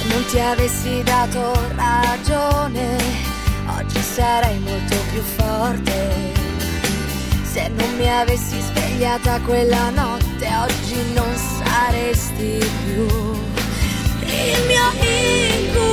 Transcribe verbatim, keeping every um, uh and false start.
non ti avessi dato ragione, oggi sarei molto più forte. Se non mi avessi svegliata quella notte, oggi non saresti più il mio incubo.